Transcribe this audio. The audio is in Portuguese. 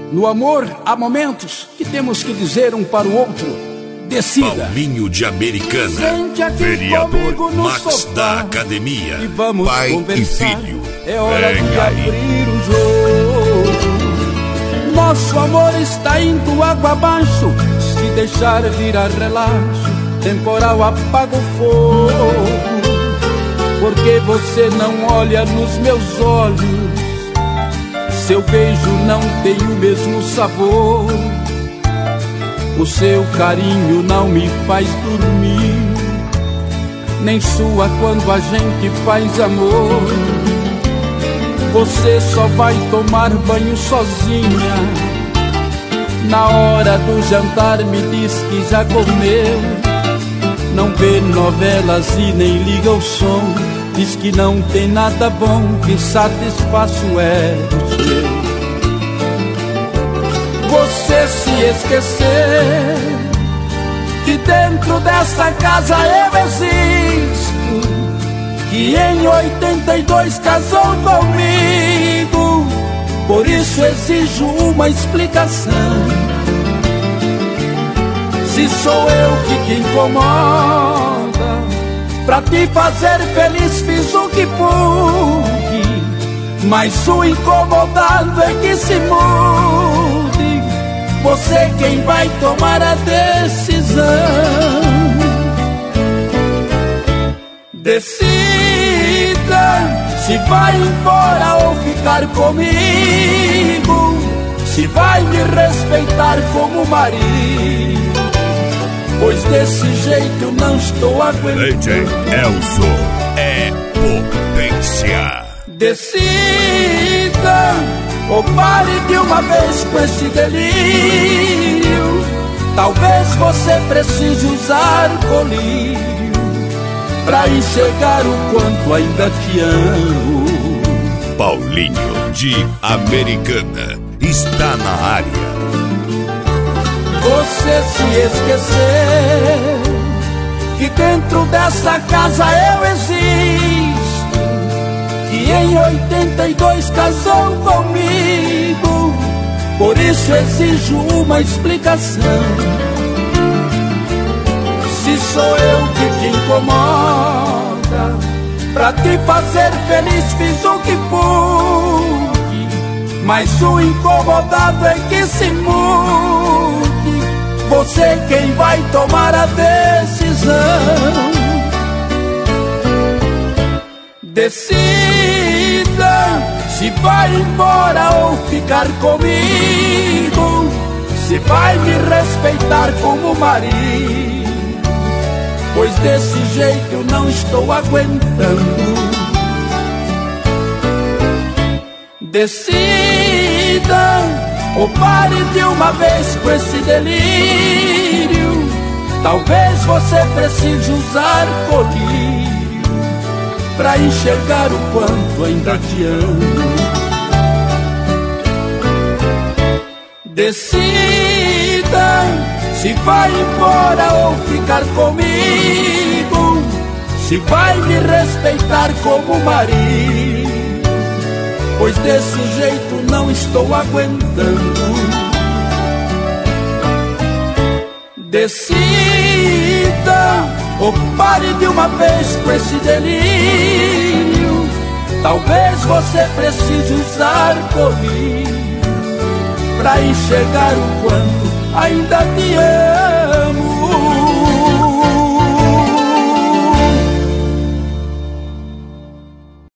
No amor, há momentos que temos que dizer um para o outro: decida. Paulinho de Americana, vereador Max sofá, da Academia, e vamos pai conversar. E filho. É hora de abrir o jogo. Nosso amor está indo água abaixo. Se deixar virar relaxo, temporal apaga o fogo. Porque você não olha nos meus olhos, seu beijo não tem o mesmo sabor. O seu carinho não me faz dormir, nem sua quando a gente faz amor. Você só vai tomar banho sozinha, na hora do jantar me diz que já comeu. Não vê novelas e nem liga o som, diz que não tem nada bom que satisfaça o ego. Você se esquecer que dentro dessa casa eu existo, que em 82 casou comigo. Por isso exijo uma explicação. Se sou eu que te incomoda, pra te fazer feliz fiz o que pude, mas o incomodado é que se mude. Você quem vai tomar a decisão. Decida se vai embora ou ficar comigo, se vai me respeitar como marido, pois desse jeito não estou aguentando. DJ Elzo é potência. Decida ou pare de uma vez com esse delírio. Talvez você precise usar colírio pra enxergar o quanto ainda te amo. Paulinho de Americana está na área. Você se esquecer que dentro dessa casa eu existo, que em 82 casou comigo. Por isso exijo uma explicação. Se sou eu que te incomoda, pra te fazer feliz fiz o que pude, mas o incomodado é que se mude. Você quem vai tomar a decisão. Decida se vai embora ou ficar comigo, se vai me respeitar como marido, pois desse jeito eu não estou aguentando. Decida ou pare de uma vez com esse delírio. Talvez você precise usar colírio pra enxergar o quanto ainda te amo. Decida se vai embora ou ficar comigo, se vai me respeitar como marido, pois desse jeito não estou aguentando. Decida ou pare de uma vez com esse delírio. Talvez você precise usar colírio pra enxergar o quanto ainda te amo.